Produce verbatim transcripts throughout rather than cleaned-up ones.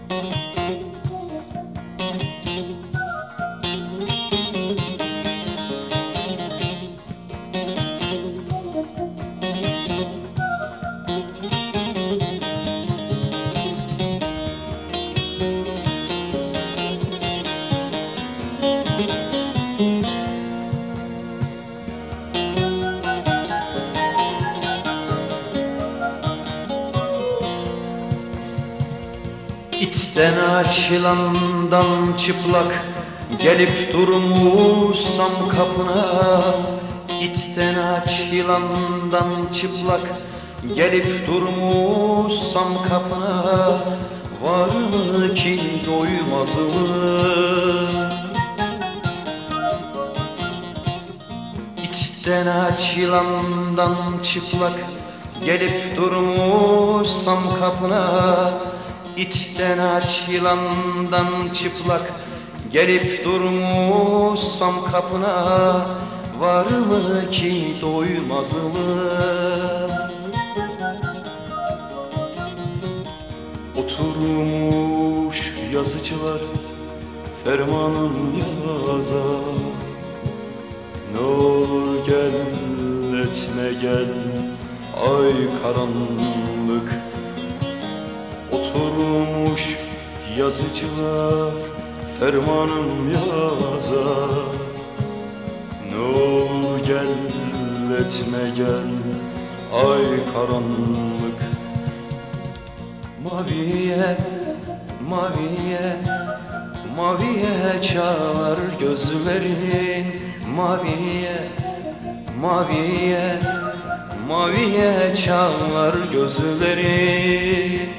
İçten açılandan çıplak gelip durmuşsam kapına, İçten açılandan çıplak gelip durmuşsam kapına, var mı ki doymaz mı? İçten açılandan çıplak gelip durmuşsam kapına, İçten açılandan çıplak gelip durmuşsam kapına, var mı ki doymaz mı? Oturmuş yazıcılar fermanın yaza, ne olur gel etme gel ay karanlık. Oturmuş yazıcılar fermanım yaza, ne olur gel etme gel ay karanlık. Maviye, maviye, maviye çağır gözlerin, maviye, maviye, maviye çağır gözlerin.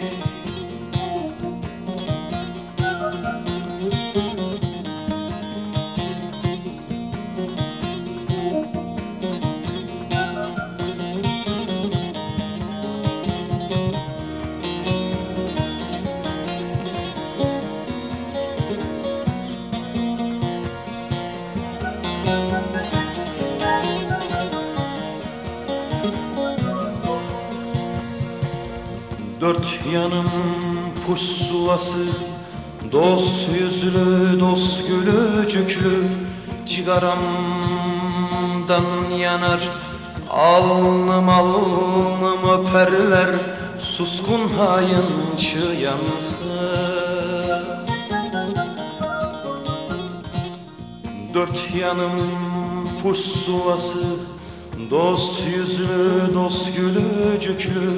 Dört yanım pusulası, dost yüzlü, dost gülücüklü, cigaramdan yanar alnım alnım öperler, suskun hayıncı yansın. Dört yanım pusulası, dost yüzlü, dost gülücüklü,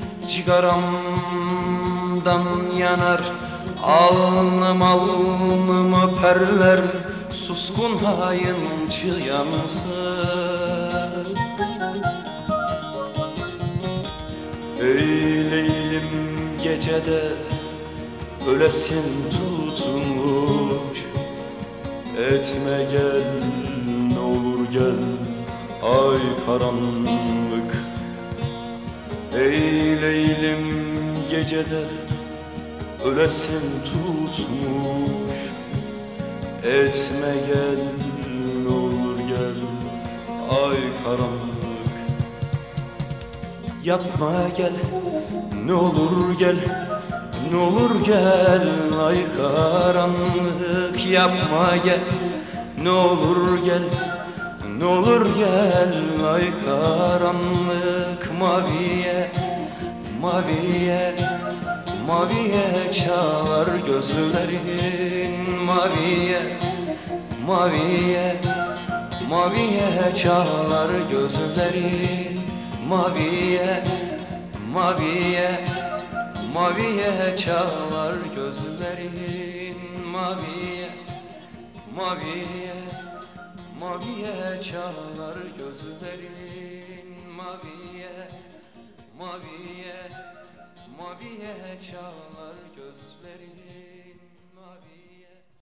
cigaramdan yanar alnım alnım öperler, suskun hayıncı yansın. Ey Leylim gecede ölesin tutmuş, etme gel ne olur gel ay karanlık. Ey Leylim gecede ölesin tutmuş, etme gel ne olur gel ay karanlık. Yapma gel ne olur gel, ne olur gel ay karanlık. Yapma gel ne olur gel, ne olur gel ay karanlık. Maviye, maviye, maviye çağır gözlerin, maviye, maviye, maviye çağır gözlerin, maviye, maviye, maviye çağır gözlerin, maviye, maviye, maviye çağır gözlerin, maviye, maviye, maviye çağır